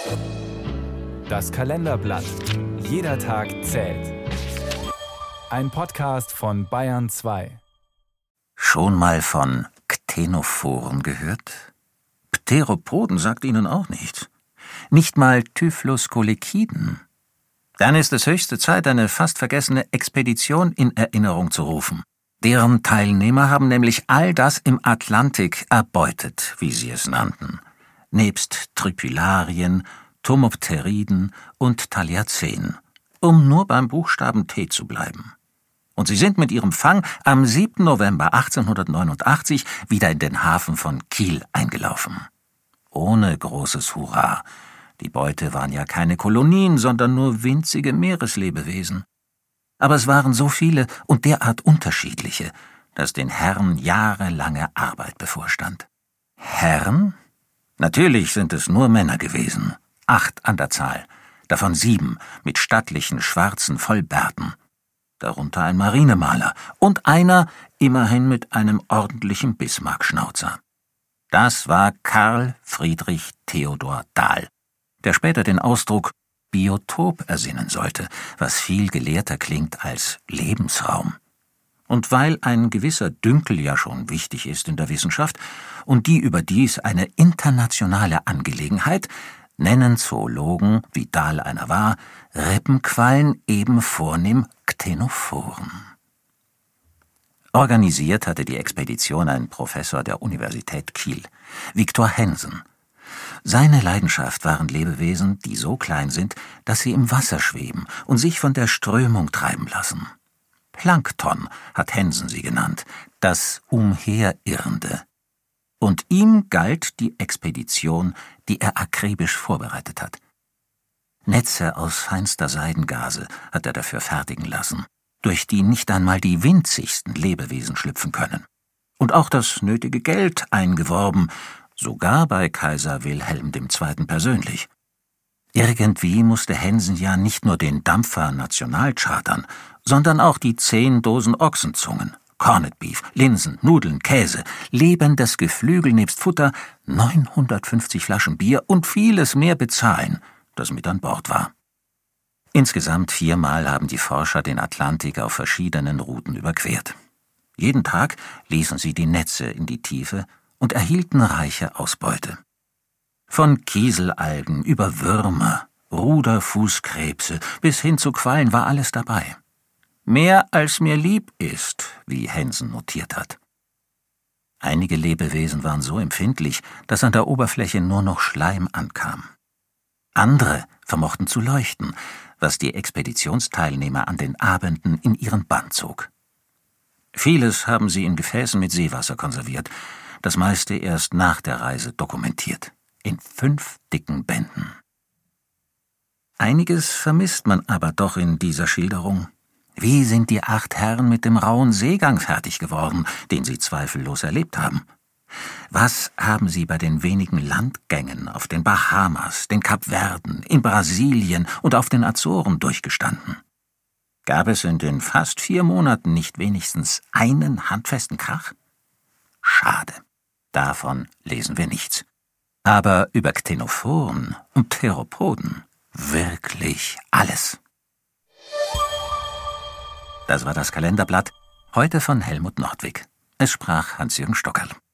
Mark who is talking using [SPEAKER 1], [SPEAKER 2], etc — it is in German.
[SPEAKER 1] Das Kalenderblatt. Jeder Tag zählt. Ein Podcast von Bayern 2.
[SPEAKER 2] Schon mal von Ktenophoren gehört? Pteropoden sagt Ihnen auch nichts. Nicht mal Typhloskolekhiden. Dann ist es höchste Zeit, eine fast vergessene Expedition in Erinnerung zu rufen. Deren Teilnehmer haben nämlich all das im Atlantik erbeutet, wie sie es nannten. Nebst Tripylarien, Tomopteriden und Thaliaceen, um nur beim Buchstaben T zu bleiben. Und sie sind mit ihrem Fang am 7. November 1889 wieder in den Hafen von Kiel eingelaufen. Ohne großes Hurra. Die Beute waren ja keine Kolonien, sondern nur winzige Meereslebewesen. Aber es waren so viele und derart unterschiedliche, dass den Herren jahrelange Arbeit bevorstand. Herren? Natürlich sind es nur Männer gewesen, 8 an der Zahl, davon 7 mit stattlichen schwarzen Vollbärten, darunter ein Marinemaler und einer immerhin mit einem ordentlichen Bismarck-Schnauzer. Das war Karl Friedrich Theodor Dahl, der später den Ausdruck Biotop ersinnen sollte, was viel gelehrter klingt als Lebensraum. Und weil ein gewisser Dünkel ja schon wichtig ist in der Wissenschaft und die überdies eine internationale Angelegenheit, nennen Zoologen, wie Dahl einer war, Rippenquallen eben vornehm Ktenophoren. Organisiert hatte die Expedition ein Professor der Universität Kiel, Viktor Hensen. Seine Leidenschaft waren Lebewesen, die so klein sind, dass sie im Wasser schweben und sich von der Strömung treiben lassen. Plankton hat Hensen sie genannt, das Umherirrende. Und ihm galt die Expedition, die er akribisch vorbereitet hat. Netze aus feinster Seidengase hat er dafür fertigen lassen, durch die nicht einmal die winzigsten Lebewesen schlüpfen können. Und auch das nötige Geld eingeworben, sogar bei Kaiser Wilhelm II. Persönlich. Irgendwie musste Hensen ja nicht nur den Dampfer national chartern, sondern auch die 10 Dosen Ochsenzungen, Corned Beef, Linsen, Nudeln, Käse, lebendes Geflügel nebst Futter, 950 Flaschen Bier und vieles mehr bezahlen, das mit an Bord war. Insgesamt 4-mal haben die Forscher den Atlantik auf verschiedenen Routen überquert. Jeden Tag ließen sie die Netze in die Tiefe und erhielten reiche Ausbeute. Von Kieselalgen über Würmer, Ruderfußkrebse bis hin zu Quallen war alles dabei. Mehr als mir lieb ist, wie Hensen notiert hat. Einige Lebewesen waren so empfindlich, dass an der Oberfläche nur noch Schleim ankam. Andere vermochten zu leuchten, was die Expeditionsteilnehmer an den Abenden in ihren Bann zog. Vieles haben sie in Gefäßen mit Seewasser konserviert, das meiste erst nach der Reise dokumentiert, in 5 dicken Bänden. Einiges vermisst man aber doch in dieser Schilderung. Wie sind die 8 Herren mit dem rauen Seegang fertig geworden, den sie zweifellos erlebt haben? Was haben sie bei den wenigen Landgängen auf den Bahamas, den Kapverden, in Brasilien und auf den Azoren durchgestanden? Gab es in den fast 4 Monaten nicht wenigstens einen handfesten Krach? Schade. Davon lesen wir nichts. Aber über Ktenophoren und Theropoden wirklich alles. Das war das Kalenderblatt, heute von Helmut Nordwig. Es sprach Hans-Jürgen Stockerl.